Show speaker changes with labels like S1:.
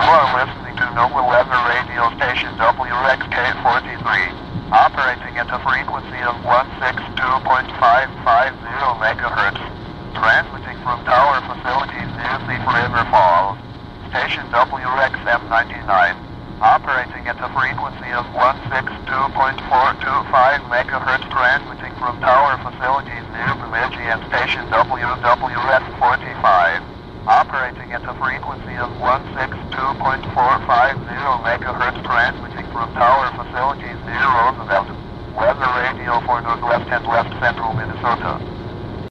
S1: are listening to NOAA Weather Radio Station WXK-43, operating at a frequency of 162.550 MHz, transmitting from tower facilities near Thief River Falls. Station WXM-99, operating at a frequency of 162.425 MHz, transmitting from tower facilities near Bemidji, and station WWS-45, operating at a frequency of 162.450 MHz, transmitting from tower facilities near Roosevelt. Weather radio for Northwest and West Central Minnesota.